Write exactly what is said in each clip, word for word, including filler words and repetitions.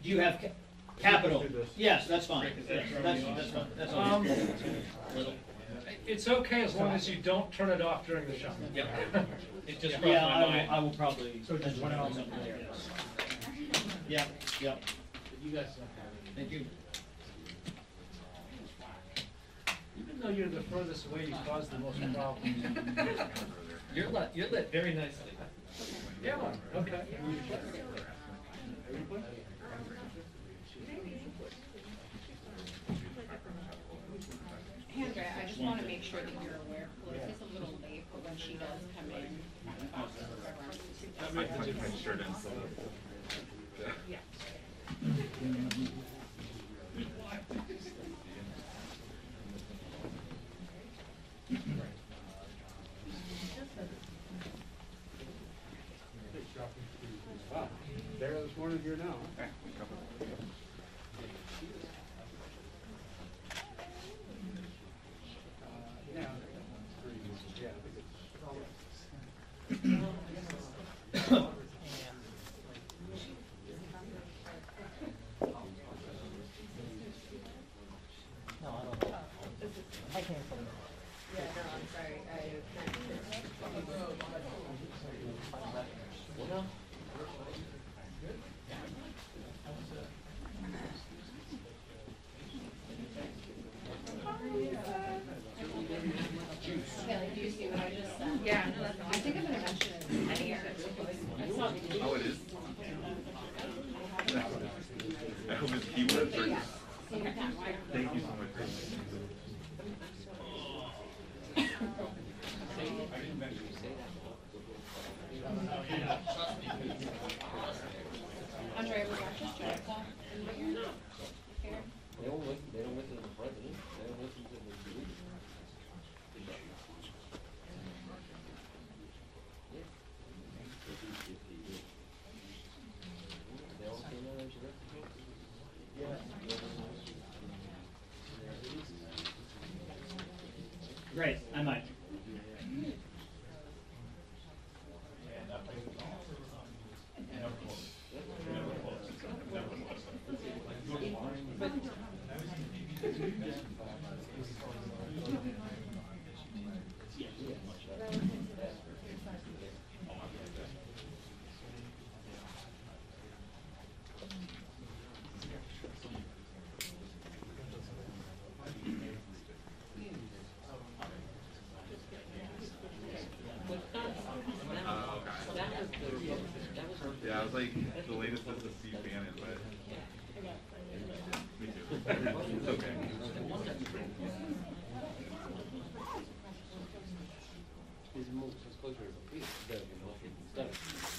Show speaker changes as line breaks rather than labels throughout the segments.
Do you have ca capital? Yes, that's fine. Yes, that's, that's fine. That's all.
Um, It's okay as long as you don't turn it off during the show.
Yep.
It just crossed
Yeah,
my
I will,
mind.
I will probably.
So just one element
something
there.
Yep, yep.
You guys.
Thank you.
Even though you're the furthest away, you cause the most problems.
You're lit, you're lit very nicely.
Yeah, okay.
Andrea, I just want to make sure that you're aware, Felicity is a little late, but when she does come in,
That makes a different shirt and so.
yeah.
Wow, there this morning, here now. Yeah. Yeah, I think it's.
Yeah, no, I'm sorry, I Kelly, do you see what I just said? Yeah, no, that's, I think I'm gonna mention it here.
Oh, it is? I hope his keywords are. Thank you so much.
Andrea, was that just your call? Here?
They don't listen, they don't listen to the president, they don't listen to the leader. They all came out as
Great, I might.
Yeah, I was like, the latest is the Steve Bannon, but. Me too. It's okay.
his most, his closer to the police, better than nothing instead of.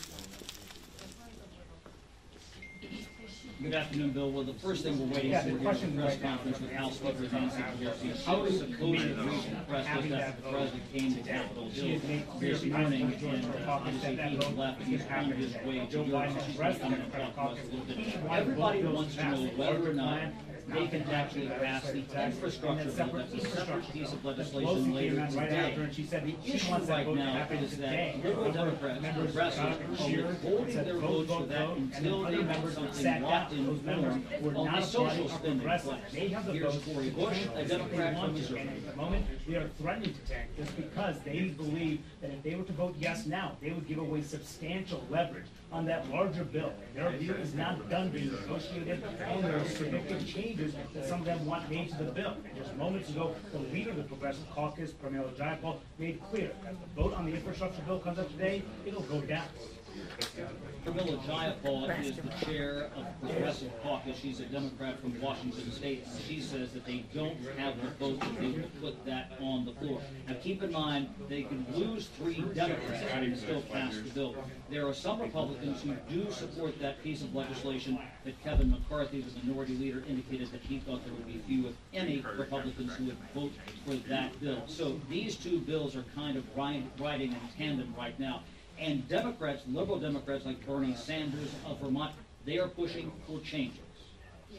Good afternoon, Bill. Well, the first thing we're waiting
Yeah,
for
the
here is
question
a press
right now
conference with House Speaker Nancy Pelosi.
How is
She
the
was
committee
supposed to reach the press
having
just
that
after the
vote?
president came to Capitol
She
Hill
has made clear
this
behind
morning,
the Georgia
and uh,
caucus
obviously
that
he
that
has
vote
left, and
is
he's on
happening
his
today.
way to
Joe
Europe.
Biden
She's
has
going to come
arrested
and
the
talk to us a little bit.
Each one
Everybody
of those
wants to
bills
know
passed.
whether or not
Plan
they can actually pass the infrastructure bill. That's a separate piece of legislation later
right after,
today.
and she said
The
she
issue
wants that
right
vote to
now
happen
is that
today.
liberal
Other
Democrats,
members
progressives,
got up and
are
cheered,
withholding
said
their
vote,
votes for
vote,
that
vote, and
until
then
they
other
have
members
something
sat
locked
down.
in
Those members
form
were
on
not
the
a
social
party or
spending
progressive.
plan.
They have the
Here's
votes.
Cory
to
Bush,
tank
a
this if
Democrat
they want
from
to.
Missouri.
And at the moment, they are threatening to tank this because they believe that if they were to vote yes now, they would give away substantial leverage on that larger bill. And their view is not done being negotiated, and there are significant changes that some of them want made to the bill. And just moments ago, the leader of the Progressive Caucus, Pramila Jayapal, made clear that the vote on the infrastructure bill comes up today, it'll go down.
Pramila Jayapal is the chair of the Progressive Caucus. She's a Democrat from Washington State. She says that they don't have the vote to be able to put that on the floor. Now, keep in mind, they can lose three Democrats and still pass the bill. There are some Republicans who do support that piece of legislation that Kevin McCarthy, the minority leader, indicated that he thought there would be few, if any, Republicans who would vote for that bill. So these two bills are kind of riding in tandem right now. And Democrats, liberal Democrats like Bernie Sanders of Vermont, they are pushing for changes.
Yeah.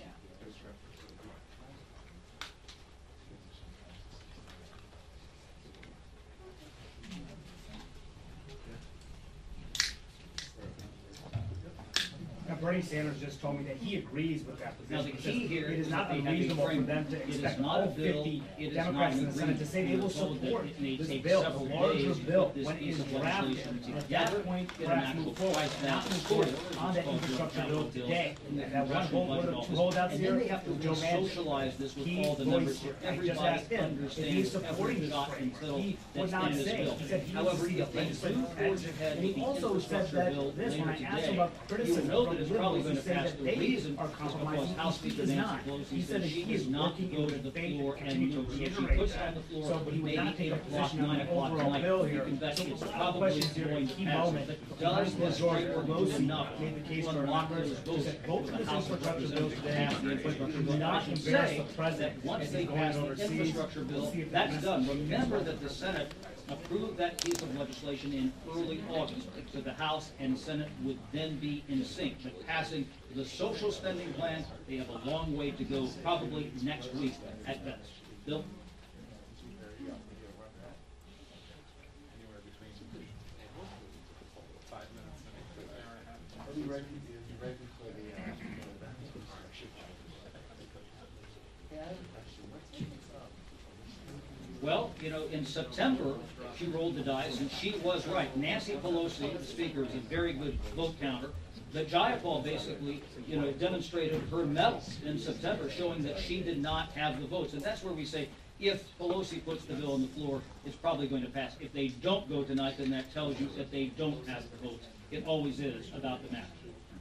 uh, Bernie Sanders just told me that he agrees with that
Now,
position.
the
He
key
says
here
It
is
is
that
not
they have a
unreasonable for
framework.
them to
It is
expect
not a
all
bill,
fifty
it is
Democrats
not
in
an
the Senate to say they will
agreement. We're told that
support
it may
this
take
bill, the
several
larger
days to
bill,
put this
when it
piece
is
of
drafted.
legislation
And at
together,
that point,
get an
perhaps
actual
move forward,
price down
not
to
move
score
forward
it,
on
which
that
is called
infrastructure
capital
bill
bill
today.
in the
That one
Congressional
hold,
Budget
two
Office.
holdouts
And
here,
then they have to
Joe Manchin,
socialize this with
Keith
all the
Boyce
members,
here.
so
I just
everybody
asked him, is he
understands
supporting
every
this
dot
framework?
until
He
that's
would not
in this
say.
bill.
He said he
However,
would see
if they
a
do forge
hedge.
ahead
And
with
he
the
also said
infrastructure bill
that this, when
later
I asked him
today,
about
you will
criticism
know
from
that it's probably
liberals,
going
he
to
said
pass.
that
The
they
reason
are
is because
compromising,
House
he
Speaker
is
Nancy
not.
Pelosi
He said
said
that
she
he
does
is
not
working
go
in
to
good
the
faith
floor
and
and
continue to
move. So she
reiterate
puts it
that.
on the floor,
So he would
maybe
not take
eight
a
o'clock,
position on
nine
the
o'clock
overall
tonight.
bill
You
here.
can bet
So
it's
a lot of
probably
questions here,
going
a
to
key
pass.
moment.
Does this
George
framework do
Pelosi
enough
made the case
to
for
unlock
Congress,
those
who
votes
said vote
for
for
the
this
House of
infrastructure bill
Representatives to
today,
pass the infrastructure
but do
bill? I
not
should
embarrass
say
the president
that once
as
they
he's going
pass the
overseas.
infrastructure bill,
We'll see if
that's
that
done.
messes-
Remember that the Senate approved that piece of legislation in early August. So the House and Senate would then be in sync. But passing the social spending plan, they have a long way to go, probably next week at best. Bill?
Are we ready, are you ready for the, uh, yeah, I have a question. What's up?
Well, you know, in September, she rolled the dice, and she was right. Nancy Pelosi, the speaker, is a very good vote counter. But Jayapal basically, you know, demonstrated her mettle in September, showing that she did not have the votes. And that's where we say, if Pelosi puts the bill on the floor, it's probably going to pass. If they don't go tonight, then that tells you that they don't have the votes. It always is about the map.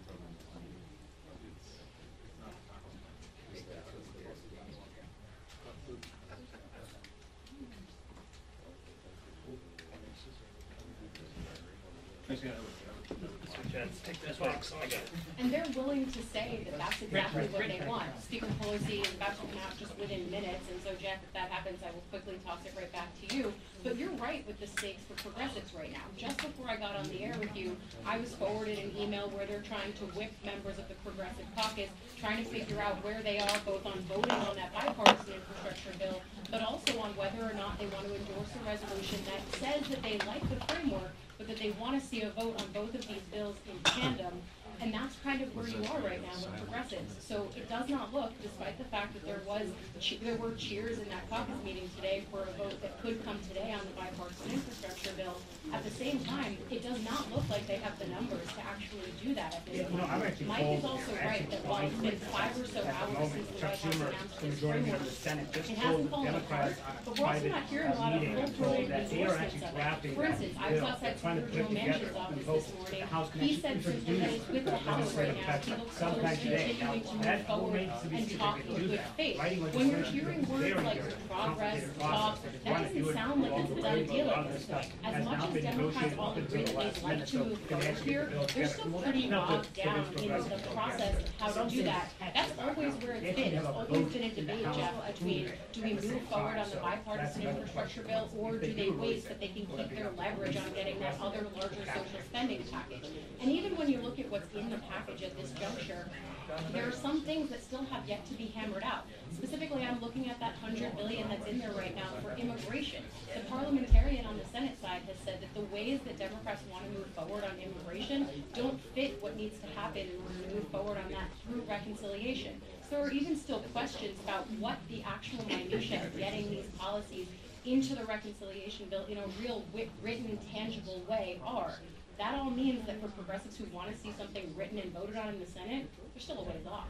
And they're willing to say that that's exactly what they want. Speaker Pelosi is about to come out just within minutes, and so Jeff, if that happens, I will quickly toss it right back to you. But you're right with the stakes for progressives right now. Just before I got on the air with you, I was forwarded an email where they're trying to whip members of the Progressive Caucus, trying to figure out where they are, both on voting on that bipartisan infrastructure bill, but also on whether or not they want to endorse a resolution that says that they like the framework, but that they want to see a vote on both of these bills in tandem. And that's kind of where you are right now with progressives. So it does not look, despite the fact that there was, che- there were cheers in that caucus meeting today for a vote that could come today on the bipartisan infrastructure bill. At the same time, it does not look like they have the numbers to actually do that at this
Yeah, you know, I'm
point.
actually
Mike
told-
is also
actually
right that while it's been five or so
At the
hours
moment,
since the
Chuck
White House
Schumer,
announced
the
this
majority leader
framework,
of the Senate, just
it
told
hasn't
the
fallen apart,
Democrats on a
but we're also
private
not hearing a
uh,
lot of
meeting and
full-throated
told that they are
endorsements
actually
of it.
drafting
For
that
instance, I
bill.
was outside
They're trying to
Senator
put
Joe
it together
Manchin's office
and hope
this morning.
the House can
He
actually
said since
introduce
that it's with the
that
House right now,
legislative
he looks
sometime
forward to
today. Now,
continuing to move
that
forward
remains to be
and
seen if
talk
they can
in
do
good
that.
faith.
Writing
When you're
legislation
hearing
is
words
very,
like
very
progress,
complicated
talk,
process. They
that
want to do
doesn't
it
sound like
along
it's
the
a
way,
done
but
deal
a lot
at
of
this
this stuff
point. As
has
much
not
as
been
Democrats
negotiated
all
up until
agree
the
that
last
they'd like
minute,
to
so
move
they
forward
actually
here,
get the bill
they're
together.
still
Well,
pretty
no,
bogged
but-
down
but
in
it's
the
progressive.
process of how to do that. That's always where it's been. It's always been a debate, Jeff, between do we move forward on the bipartisan infrastructure bill, or do they wait so that they can keep their leverage on getting that other larger social spending package? And even when you look at what's in the package at this juncture, there are some things that still have yet to be hammered out. Specifically, I'm looking at that hundred billion that's in there right now for immigration. The parliamentarian on the Senate side has said that the ways that Democrats want to move forward on immigration don't fit what needs to happen in order to move forward on that through reconciliation. So there are even still questions about what the actual minutia of getting these policies into the reconciliation bill in a real wit- written, tangible way are. That all means that for progressives who want to see something written and voted on in the Senate, they're still a ways off.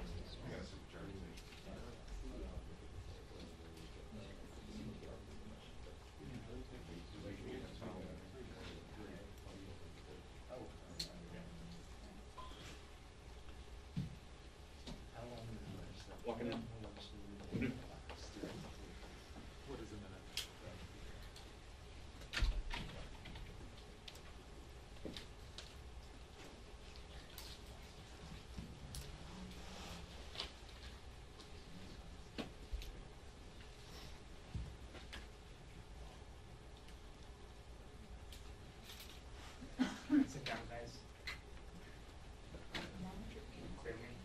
Walking in.
Sit down, guys. Clear me.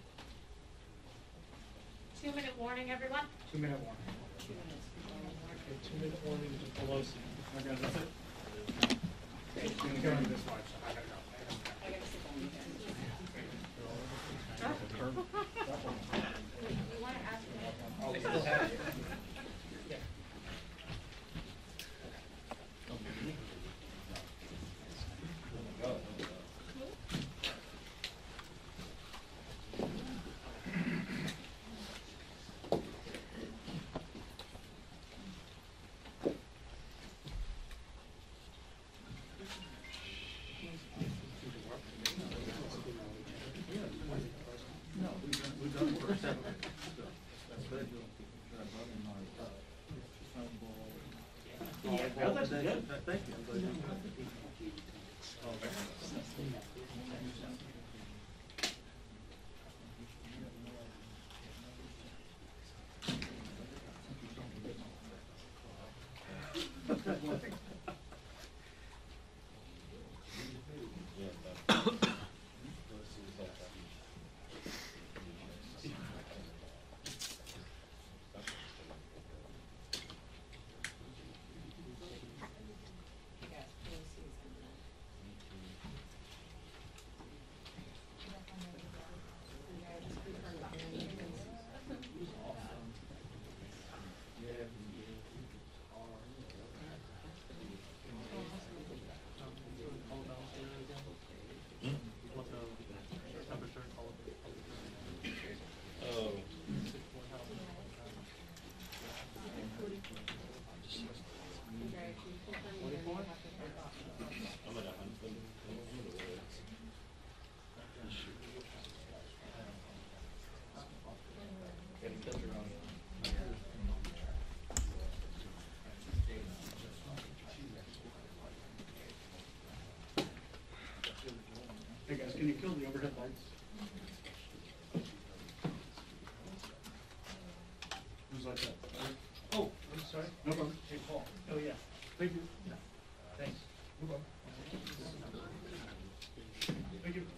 Two minute warning, everyone.
Two minute warning.
Okay, two minute warning to Pelosi.
Okay, that's it. Okay, you're gonna go into this watch, so I gotta go. I gotta go.
I gotta sit down here.
Can you kill the overhead lights? Who's like that?
Oh, I'm sorry.
No problem.
Hey, Paul.
Oh, yeah. Thank you.
Thanks.
Move on. Thank you.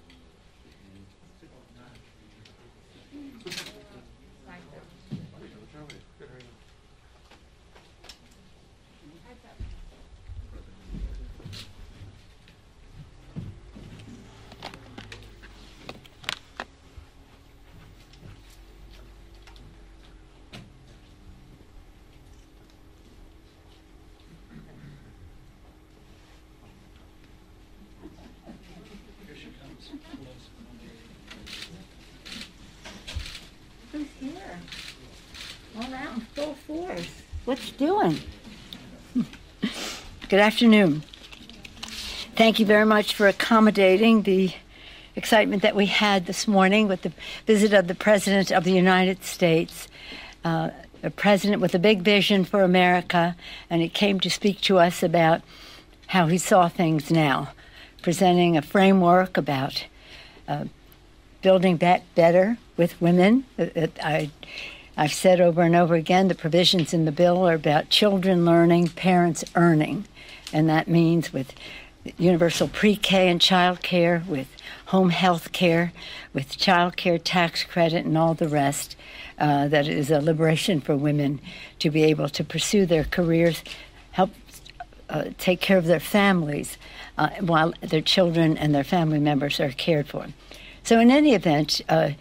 Here she comes.
Who's here? All out in full force. What's doing? Good afternoon. Thank you very much for accommodating the excitement that we had this morning with the visit of the President of the United States, uh, a president with a big vision for America, and he came to speak to us about how he saw things now, presenting a framework about uh, building back better with women. It, it, I, I've said over and over again, the provisions in the bill are about children learning, parents earning, and that means with universal pre-K and child care, with home health care, with child care tax credit and all the rest. Uh, that is a liberation for women to be able to pursue their careers, help uh, take care of their families uh, while their children and their family members are cared for. So in any event, uh,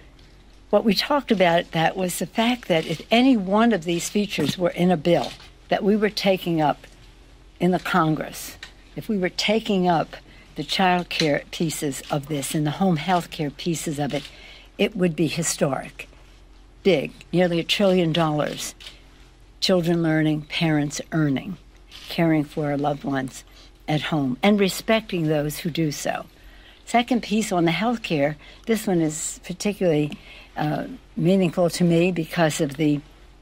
what we talked about that was the fact that if any one of these features were in a bill that we were taking up in the Congress, if we were taking up the child care pieces of this and the home health care pieces of it, it would be historic, big, nearly a trillion dollars. Children learning, parents earning, caring for our loved ones at home, and respecting those who do so. Second piece on the health care, this one is particularly uh, meaningful to me because of the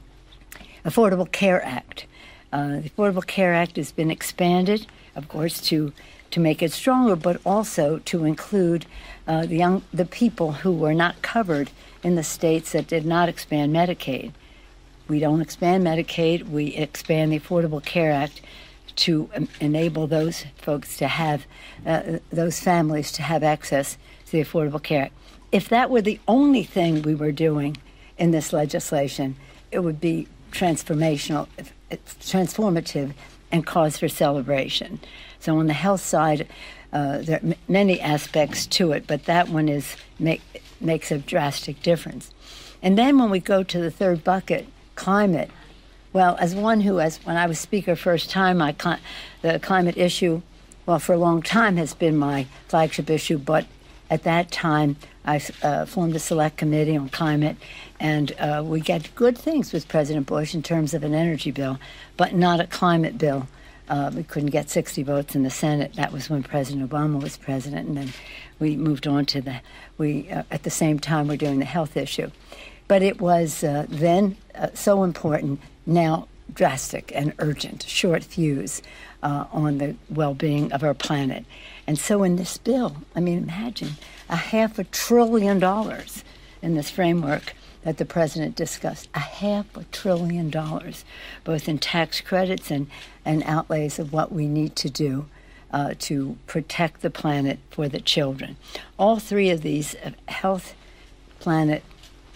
Affordable Care Act. Uh, the Affordable Care Act has been expanded, of course, to to make it stronger, but also to include uh, the young, the people who were not covered in the states that did not expand Medicaid. We don't expand Medicaid. We expand the Affordable Care Act to um, enable those folks to have, uh, those families to have access to the Affordable Care Act. If that were the only thing we were doing in this legislation, it would be transformational, it's transformative, and cause for celebration. So on the health side, uh, there are m- many aspects to it, but that one is make, makes a drastic difference. And then when we go to the third bucket, climate, well, as one who, as when I was speaker first time, I cli- the climate issue, well, for a long time has been my flagship issue, but at that time, I uh, formed a select committee on climate, and uh, we get good things with President Bush in terms of an energy bill, but not a climate bill. Uh, we couldn't get sixty votes in the Senate. That was when President Obama was president, and then we moved on to the, we, uh, at the same time, we're doing the health issue. But it was uh, then uh, so important, now drastic and urgent, short fuse uh, on the well-being of our planet. And so in this bill, I mean, imagine a half a trillion dollars in this framework that the president discussed, a half a trillion dollars, both in tax credits and, and outlays of what we need to do uh, to protect the planet for the children. All three of these, uh, health, planet,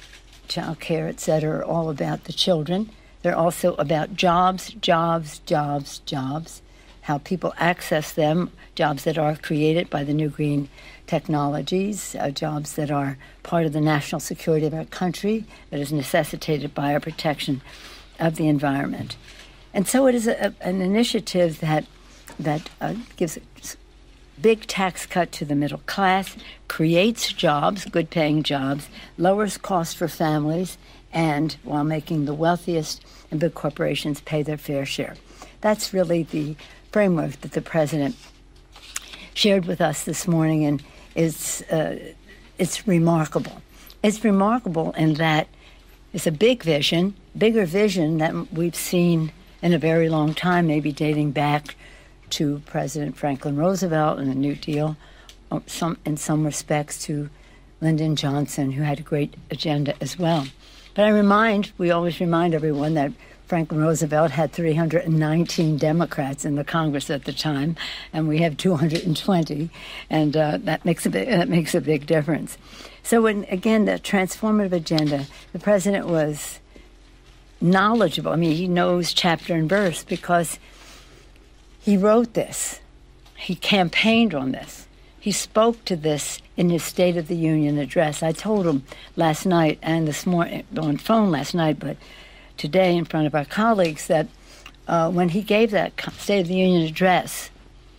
child care, et cetera, are all about the children. They're also about jobs, jobs, jobs, jobs, how people access them, jobs that are created by the new green technologies, uh, jobs that are part of the national security of our country, that is necessitated by our protection of the environment. And so it is a, an initiative that that uh, gives a big tax cut to the middle class, creates jobs, good-paying jobs, lowers costs for families, and while making the wealthiest and big corporations pay their fair share. That's really the framework that the president shared with us this morning, and it's uh, it's remarkable. It's remarkable in that it's a big vision, bigger vision than we've seen in a very long time, maybe dating back to President Franklin Roosevelt and the New Deal, uh, some in some respects to Lyndon Johnson, who had a great agenda as well. But I remind, we always remind everyone that Franklin Roosevelt had three hundred nineteen Democrats in the Congress at the time, and we have two hundred twenty, and uh, that makes a big, that makes a big difference. So when, again, the transformative agenda, the president was knowledgeable. I mean, he knows chapter and verse because he wrote this. He campaigned on this. He spoke to this in his State of the Union address. I told him last night and this morning on phone last night, but today in front of our colleagues, that uh, when he gave that State of the Union address,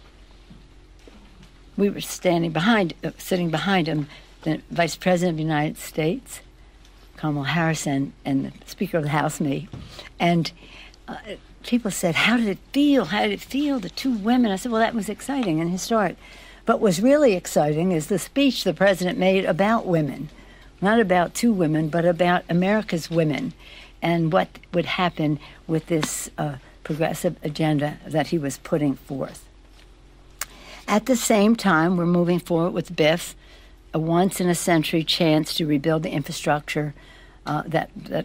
we were standing behind, uh, sitting behind him, the Vice President of the United States, Kamala Harris, and, and the Speaker of the House, me, and uh, people said, how did it feel? How did it feel, the two women? I said, well, that was exciting and historic. But what's really exciting is the speech the president made about women, not about two women, but about America's women and what would happen with this uh, progressive agenda that he was putting forth. At the same time, we're moving forward with B I F, a once-in-a-century chance to rebuild the infrastructure uh, that, that,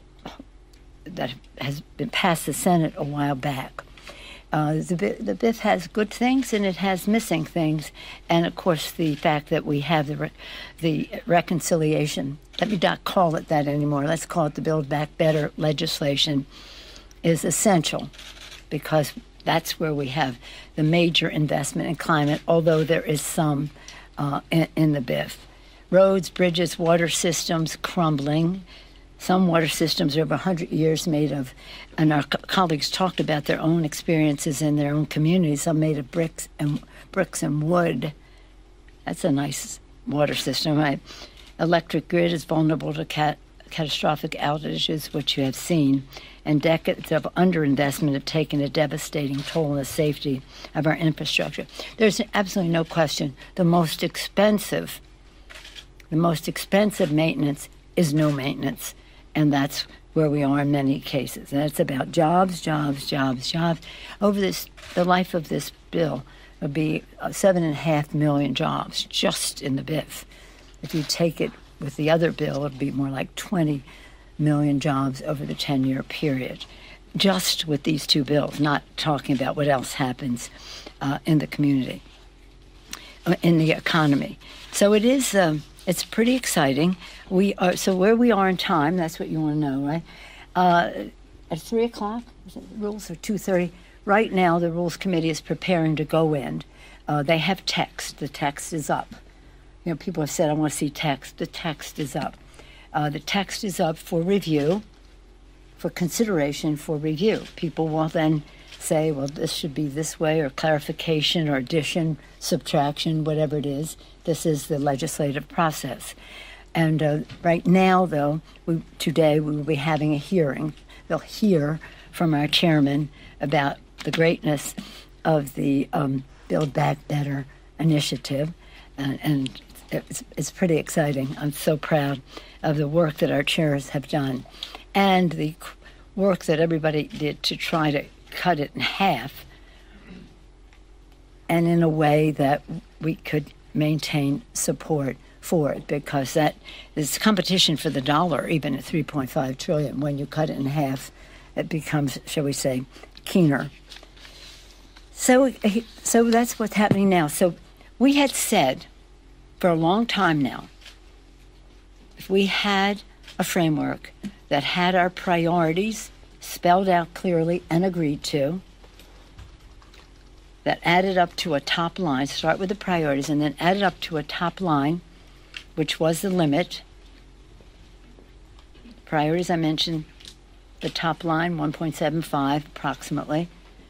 that has been passed the Senate a while back. Uh, the, the B I F has good things and it has missing things, and of course the fact that we have the re- the reconciliation. Let me not call it that anymore. Let's call it the Build Back Better legislation is essential because that's where we have the major investment in climate. Although there is some uh, in, in the B I F, roads, bridges, water systems crumbling. Some water systems are over one hundred years made of, and our co- colleagues talked about their own experiences in their own communities. Some made of bricks and bricks and wood. That's a nice water system, right? Electric grid is vulnerable to cat- catastrophic outages, which you have seen, and decades of underinvestment have taken a devastating toll on the safety of our infrastructure. There's absolutely no question the most expensive, the most expensive maintenance is no maintenance. And that's where we are in many cases. And it's about jobs, jobs, jobs, jobs. Over this, the life of this bill would be uh, seven and a half million jobs just in the B I F. If you take it with the other bill, it would be more like twenty million jobs over the ten-year period, just with these two bills, not talking about what else happens uh, in the community, uh, in the economy. So it is... Um, It's pretty exciting. We are so where we are in time. That's what you want to know, right? Uh, at three o'clock, is it, the rules are two thirty. Right now, the Rules Committee is preparing to go in. Uh, they have text. The text is up. You know, people have said, "I want to see text." The text is up. Uh, the text is up for review, for consideration, for review. People will then say, "Well, this should be this way," or clarification, or addition, subtraction, whatever it is. This is the legislative process. And uh, right now, though, we, today we will be having a hearing. They'll hear from our chairman about the greatness of the um, Build Back Better initiative. And, and it's, it's pretty exciting. I'm so proud of the work that our chairs have done and the work that everybody did to try to cut it in half and in a way that we could maintain support for it, because that is competition for the dollar, even at three point five trillion. When you cut it in half, it becomes, shall we say, keener. So, so that's what's happening now. So we had said for a long time now, if we had a framework that had our priorities spelled out clearly and agreed to, that added up to a top line, start with the priorities, and then added up to a top line, which was the limit. Priorities, I mentioned the top line, one point seven five approximately,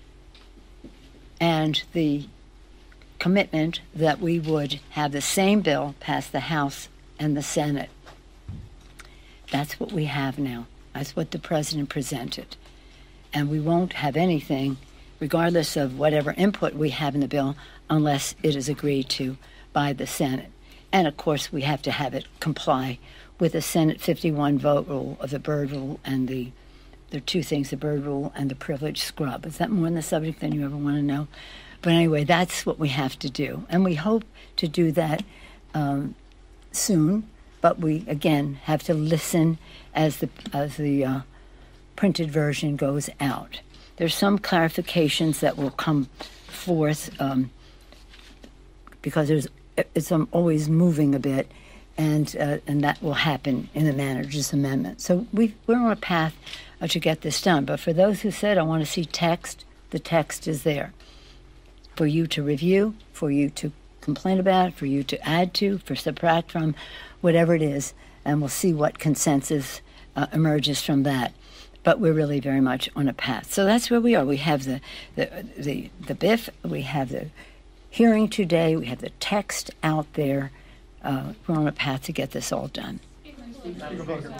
and the commitment that we would have the same bill pass the House and the Senate. That's what we have now. That's what the president presented. And we won't have anything, regardless of whatever input we have in the bill, unless it is agreed to by the Senate. And of course, we have to have it comply with the Senate fifty-one vote rule of the Byrd rule and the, there are two things, the Byrd rule and the privilege scrub. Is that more on the subject than you ever want to know? But anyway, that's what we have to do. And we hope to do that um, soon. But we, again, have to listen as the, as the uh, printed version goes out. There's some clarifications that will come forth um, because there's, it's um, always moving a bit. And uh, and that will happen in the manager's amendment. So we we're on a path uh, to get this done. But for those who said, I want to see text, the text is there for you to review, for you to complain about, for you to add to, for subtract from, whatever it is, and we'll see what consensus uh, emerges from that. But we're really very much on a path. So that's where we are. We have the the the, the B I F, we have the hearing today, we have the text out there. Uh, we're on a path to get this all done.
Thank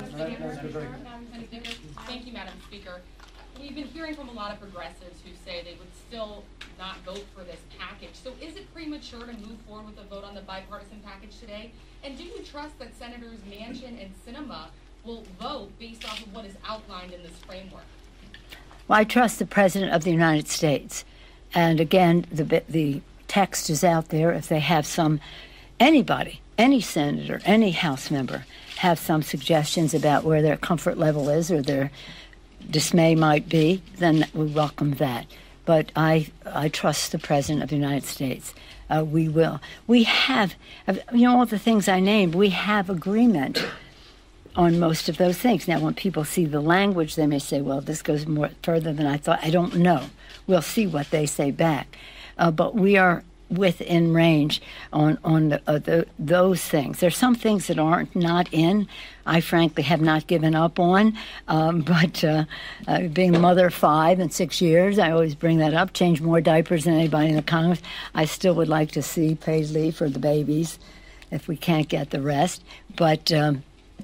you, Madam Speaker. We've been hearing from a lot of progressives who say they would still not vote for this package. So is it premature to move forward with a vote on the bipartisan package today? And do you trust that Senators Manchin and Sinema will vote based off of what is outlined in this framework?
Well, I trust the President of the United States. And again, the, the text is out there. If they have some, anybody, any senator, any House member, have some suggestions about where their comfort level is or their dismay might be, then we welcome that. But I, I trust the President of the United States. Uh, we will. We have, you know, all the things I named, we have agreement on most of those things. Now, when people see the language, they may say, well, this goes more further than I thought. I don't know. We'll see what they say back. Uh, but we are within range on on the, uh, the, those things. There's some things that aren't not in. I frankly have not given up on, um, but uh, uh, being a mother of five in six years, I always bring that up. Change more diapers than anybody in the Congress. I still would like to see paid leave for the babies, if we can't get the rest. But um,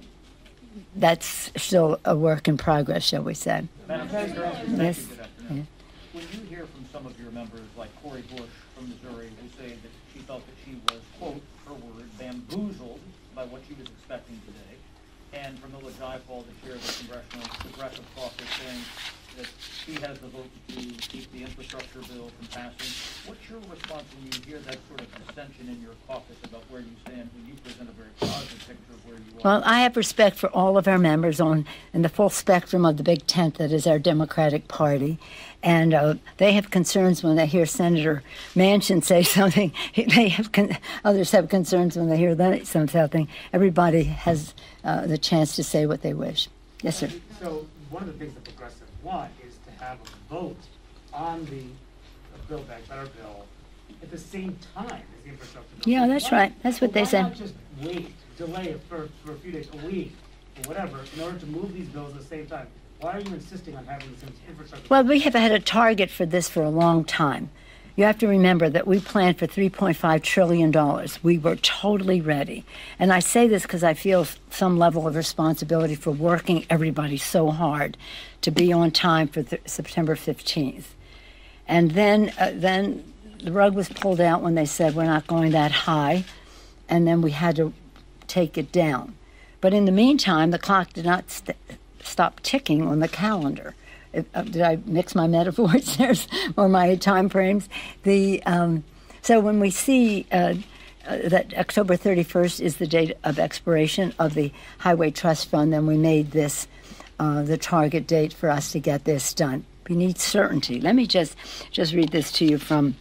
that's still a work in progress, shall we say?
Madam Speaker,
Yes.
yeah. When you hear from some of your members, like Cori Bush from Missouri, who say that she felt that she was, quote, her word, bamboozled by what she was expecting today, and from Mila Jayapal, the chair of the Congressional Progressive Caucus, saying that she has the vote to keep the infrastructure bill from passing, what's your response when you hear that sort of dissension in your caucus about where you stand when you present a very positive picture of where you are?
Well, I have respect for all of our members on in the full spectrum of the big tent that is our Democratic Party. And uh, they have concerns when they hear Senator Manchin say something. They have con- others have concerns when they hear that something. Everybody has uh, the chance to say what they wish. Yes, sir.
So one of the things the progressives want is to have a vote on the uh, Build Back Better bill at the same time as the infrastructure bill.
Yeah, that's right. That's what they
Why
said.
not just wait, delay it for, for a few days, a week, or whatever, in order to move these bills at the same time? Why are you insisting on having this infrastructure?
Well, we have had a target for this for a long time. You have to remember that we planned for three point five trillion dollars. We were totally ready. And I say this because I feel some level of responsibility for working everybody so hard to be on time for th- September fifteenth. And then, uh, then the rug was pulled out when they said we're not going that high, and then we had to take it down. But in the meantime, the clock did not st- stop ticking on the calendar. If, uh, did I mix my metaphors there or my time frames? The um, so when we see uh, uh, that October thirty-first is the date of expiration of the Highway Trust Fund, then we made this uh, the target date for us to get this done. We need certainty. Let me just just read this to you from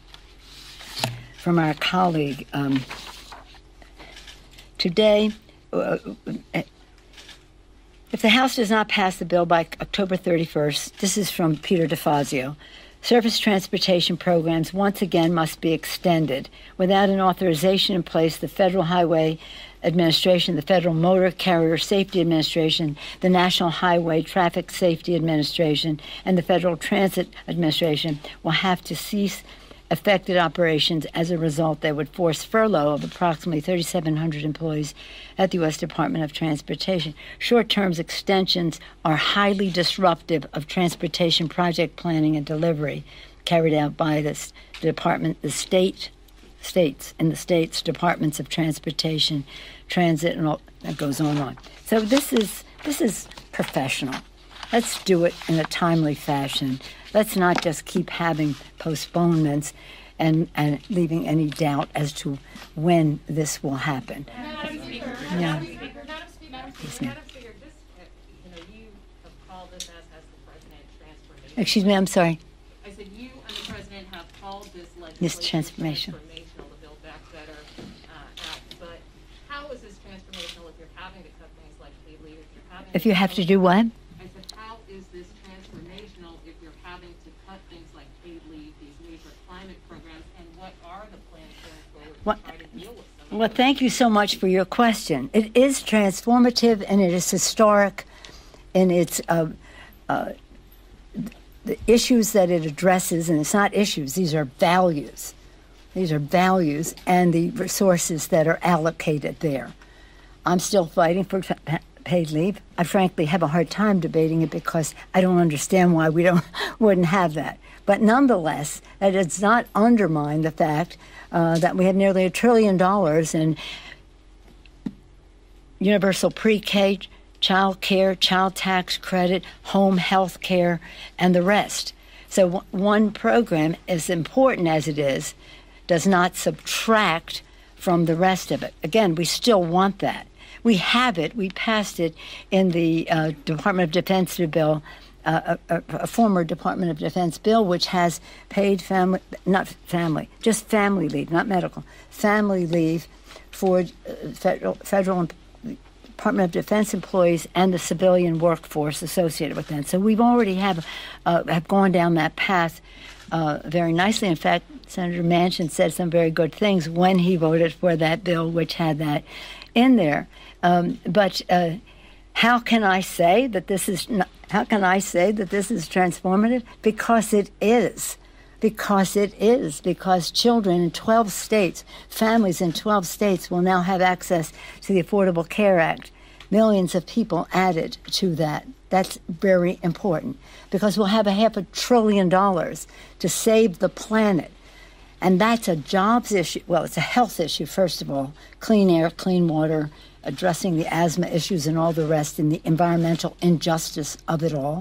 from our colleague um, today. Uh, If the House does not pass the bill by October thirty-first, this is from Peter DeFazio, surface transportation programs once again must be extended. Without an authorization in place, the Federal Highway Administration, the Federal Motor Carrier Safety Administration, the National Highway Traffic Safety Administration, and the Federal Transit Administration will have to cease affected operations. As a result, they would force furlough of approximately thirty-seven hundred employees at the U S Department of Transportation. Short-term extensions are highly disruptive of transportation project planning and delivery carried out by this department, the state, states, and the states' departments of transportation, transit, and all that goes on and on. So this is this is professional. Let's do it in a timely fashion. Let's not just keep having postponements. and, and leaving any doubt as to when this will happen.
Madam Speaker,
Yeah.
Madam Speaker, Madam Speaker, Madam
Yes,
Speaker,
ma'am.
Madam Speaker, this, uh, you know, you have called this, as has the President, transformation.
Excuse me, I'm sorry.
I said you and the President have called this
Yes,
legislation
transformation.
transformational, the Build Back Better uh, Act, but how is this transformational if you're having to cut things like paid leave, if you're having
If you have to do what?
I said, how is this transformational if you're having to cut things like paid leave, these major climate programs, and what are the plans going forward to
What-
try to deal with some of
Well,
those?
thank you so much for your question. It is transformative and it is historic in its uh, uh, the issues that it addresses, and it's not issues, these are values. These are values and the resources that are allocated there. I'm still fighting for pa- paid leave. I frankly have a hard time debating it because I don't understand why we don't wouldn't have that. But nonetheless, that does not undermine the fact uh, that we have nearly a trillion dollars in universal pre-K, child care, child tax credit, home health care, and the rest. So w- one program, as important as it is, does not subtract from the rest of it. Again, we still want that. We have it. We passed it in the uh, Department of Defense bill, uh, a, a, a former Department of Defense bill, which has paid family, not family, just family leave, not medical, family leave for uh, federal, federal and Department of Defense employees and the civilian workforce associated with that. So we've already have uh, have gone down that path uh, very nicely. In fact, Senator Manchin said some very good things when he voted for that bill, which had that in there. Um, but uh, how can I say that this is not, how can I say that this is transformative? Because it is. Because it is. Because children in twelve states, families in twelve states will now have access to the Affordable Care Act. Millions of people added to that. That's very important because we'll have a half a trillion dollars to save the planet. And that's a jobs issue. Well, it's a health issue, first of all. Clean air, clean water, addressing the asthma issues and all the rest, and the environmental injustice of it all.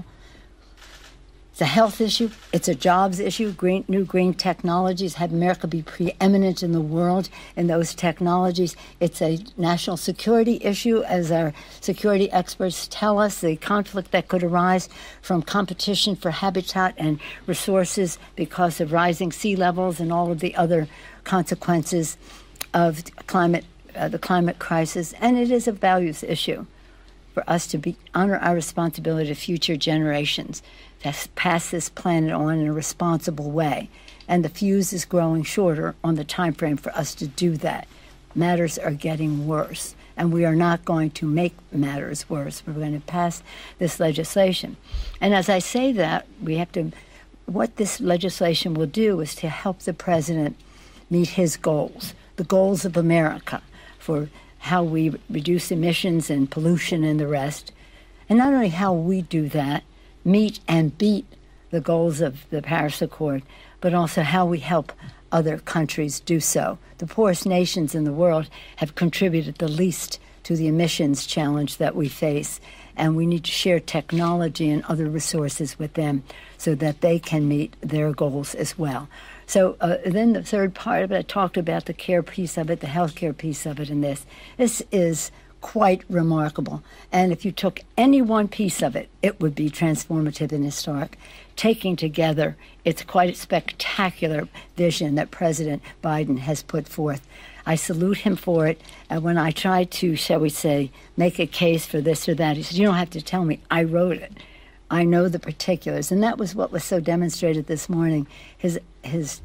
It's a health issue. It's a jobs issue. Green, new green technologies have America be preeminent in the world in those technologies. It's a national security issue, as our security experts tell us, the conflict that could arise from competition for habitat and resources because of rising sea levels and all of the other consequences of climate, uh, the climate crisis. And it is a values issue for us to be honor our responsibility to future generations, to pass this planet on in a responsible way. And the fuse is growing shorter on the time frame for us to do that. Matters are getting worse, and we are not going to make matters worse. We're going to pass this legislation. And as I say that, we have to, what this legislation will do is to help the president meet his goals, the goals of America for how we reduce emissions and pollution and the rest. And not only how we do that, meet and beat the goals of the Paris Accord, but also how we help other countries do so. The poorest nations in the world have contributed the least to the emissions challenge that we face, and we need to share technology and other resources with them so that they can meet their goals as well. So uh, then the third part of it, I talked about the care piece of it, the healthcare piece of it in this. This is quite remarkable. And if you took any one piece of it, it would be transformative and historic. Taking together, it's quite a spectacular vision that President Biden has put forth. I salute him for it. And when I tried to, shall we say, make a case for this or that, he said, you don't have to tell me. I wrote it. I know the particulars. And that was what was so demonstrated this morning, his his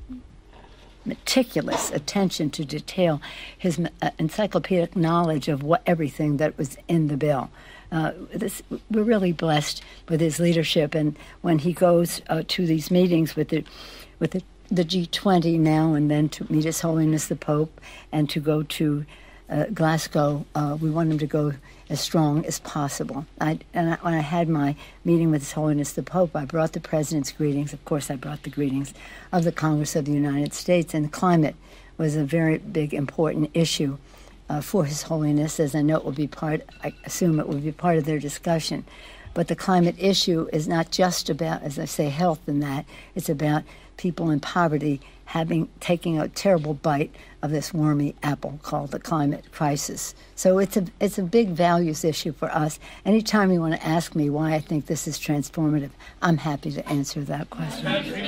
meticulous attention to detail, his uh, encyclopedic knowledge of what everything that was in the bill. Uh, this, we're really blessed with his leadership, and when he goes uh, to these meetings with the with the, the G twenty now and then to meet His Holiness the Pope and to go to uh, Glasgow, uh, we want him to go as strong as possible. I, and I, when I had my meeting with His Holiness the Pope, I brought the President's greetings. Of course, I brought the greetings of the Congress of the United States, and climate was a very big, important issue uh, for His Holiness, as I know it will be part, I assume it will be part of their discussion. But the climate issue is not just about, as I say, health and that. It's about people in poverty having taking a terrible bite of this wormy apple called the climate crisis. So it's a it's a big values issue for us. Anytime you want to ask me why I think this is transformative, I'm happy to answer that question.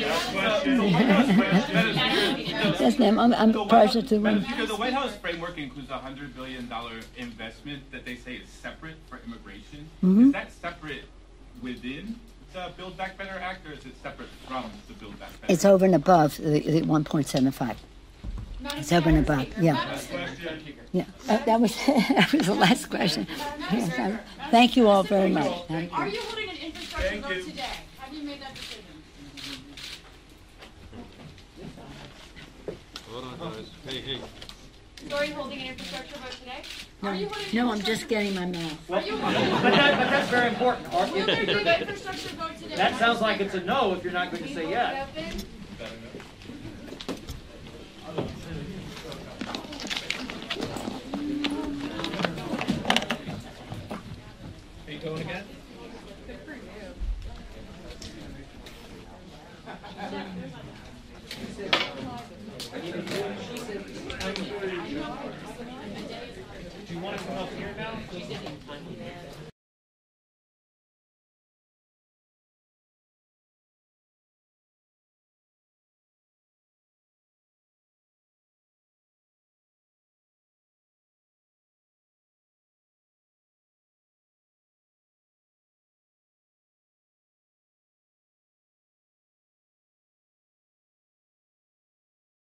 Yes, ma'am. I'm, I'm partial to
Madam
one.
Speaker, the White House framework includes a one hundred billion dollars investment that they say is separate for immigration.
Mm-hmm.
Is that separate within the Build Back Better Act, or is it separate from the Build Back Better
It's
Act?
over and above the, the one point seven five. It's over and above. Yeah. Yeah. Uh, that was that was the last question. Yes, I- thank you all very much. Thank you.
Are you holding an infrastructure
Thank
vote
you.
today? Have you made that decision?
Hold on, guys. Hey, hey.
So are you holding an infrastructure vote today?
No,
Are you holding an
no, I'm
infrastructure-
just getting my math.
Are you
But
holding?
that, but that's very important. Are-
Will there be an infrastructure vote today?
That sounds like it's a no if you're not going to say yes.
Open?